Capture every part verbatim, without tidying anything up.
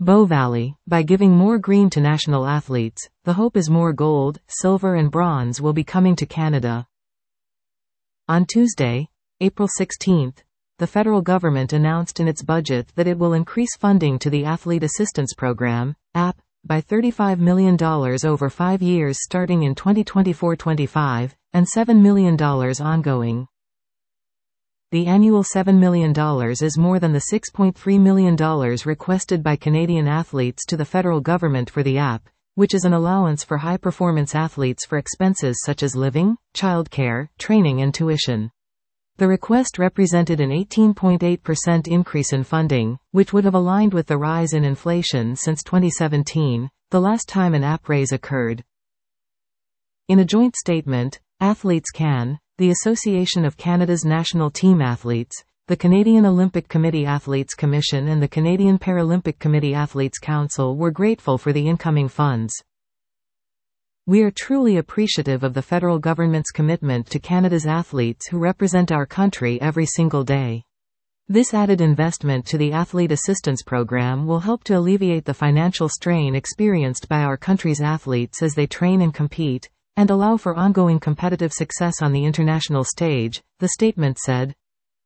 Bow Valley. By giving more green to national athletes, the hope is more gold, silver and bronze will be coming to Canada. On Tuesday, April sixteenth, the federal government announced in its budget that it will increase funding to the Athlete Assistance Program, A P, by thirty-five million dollars over five years starting in twenty twenty-four twenty-five, and seven million dollars ongoing. The annual seven million dollars is more than the six point three million dollars requested by Canadian athletes to the federal government for the A P, which is an allowance for high-performance athletes for expenses such as living, childcare, training and tuition. The request represented an eighteen point eight percent increase in funding, which would have aligned with the rise in inflation since twenty seventeen, the last time an A P raise occurred. In a joint statement, Athletes Can, the Association of Canada's National Team Athletes, the Canadian Olympic Committee Athletes Commission and the Canadian Paralympic Committee Athletes Council were grateful for the incoming funds. We are truly appreciative of the federal government's commitment to Canada's athletes who represent our country every single day. This added investment to the Athlete Assistance Program will help to alleviate the financial strain experienced by our country's athletes as they train and compete, and allow for ongoing competitive success on the international stage, the statement said.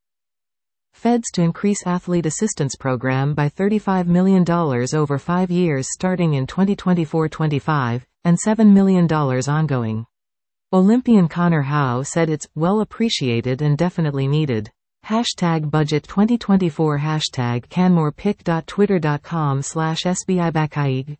Feds to increase Athlete Assistance Program by thirty-five million dollars over five years starting in twenty twenty-four twenty-five, and seven million dollars ongoing. Olympian Connor Howe said it's well appreciated and definitely needed. Hashtag budget twenty twenty-four Hashtag canmorepic.twitter.com slash SBIBackIG.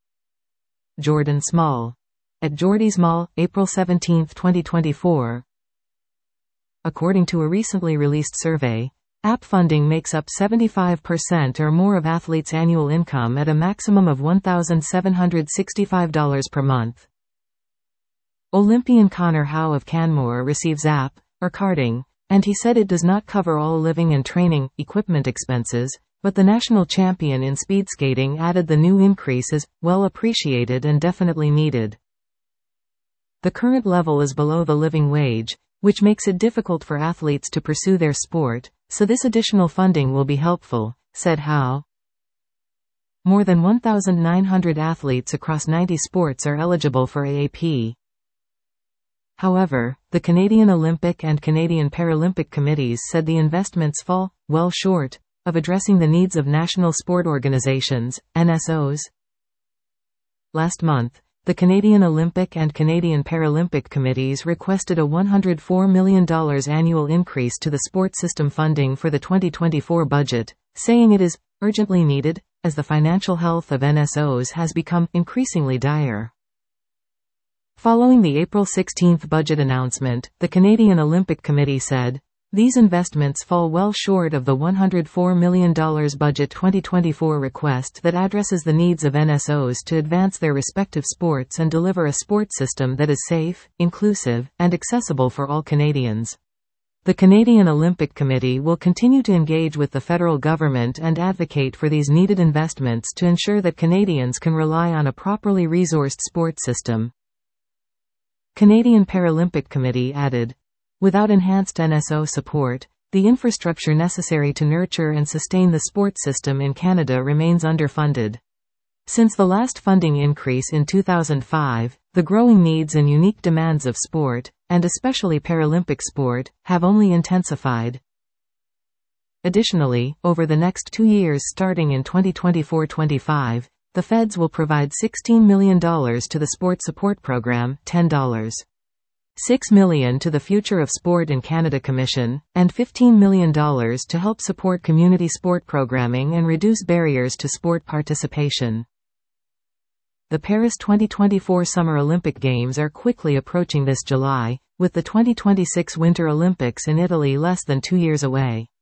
Jordan Small. At Jordy Small, April seventeenth twenty twenty-four. According to a recently released survey, A P funding makes up seventy-five percent or more of athletes' annual income at a maximum of one thousand seven hundred sixty-five dollars per month. Olympian Connor Howe of Canmore receives A P, or carding, and he said it does not cover all living and training, equipment expenses, but the national champion in speed skating added the new increase is well appreciated and definitely needed. The current level is below the living wage, which makes it difficult for athletes to pursue their sport, so this additional funding will be helpful, said Howe. More than one thousand nine hundred athletes across ninety sports are eligible for A A P. However, the Canadian Olympic and Canadian Paralympic committees said the investments fall well short of addressing the needs of national sport organizations, N S Os. Last month, the Canadian Olympic and Canadian Paralympic committees requested a one hundred four million dollars annual increase to the sport system funding for the twenty twenty-four budget, saying it is urgently needed, as the financial health of N S Os has become increasingly dire. Following the April sixteenth budget announcement, the Canadian Olympic Committee said, these investments fall well short of the one hundred four million dollars budget twenty twenty-four request that addresses the needs of N S Os to advance their respective sports and deliver a sport system that is safe, inclusive, and accessible for all Canadians. The Canadian Olympic Committee will continue to engage with the federal government and advocate for these needed investments to ensure that Canadians can rely on a properly resourced sport system. Canadian Paralympic Committee added, without enhanced N S O support, the infrastructure necessary to nurture and sustain the sport system in Canada remains underfunded. Since the last funding increase in two thousand five, the growing needs and unique demands of sport, and especially Paralympic sport, have only intensified. Additionally, over the next two years starting in twenty twenty-four twenty-five, the feds will provide sixteen million dollars to the Sport Support Program, ten point six million dollars to the Future of Sport in Canada Commission, and fifteen million dollars to help support community sport programming and reduce barriers to sport participation. The Paris twenty twenty-four Summer Olympic Games are quickly approaching this July, with the twenty twenty-six Winter Olympics in Italy less than two years away.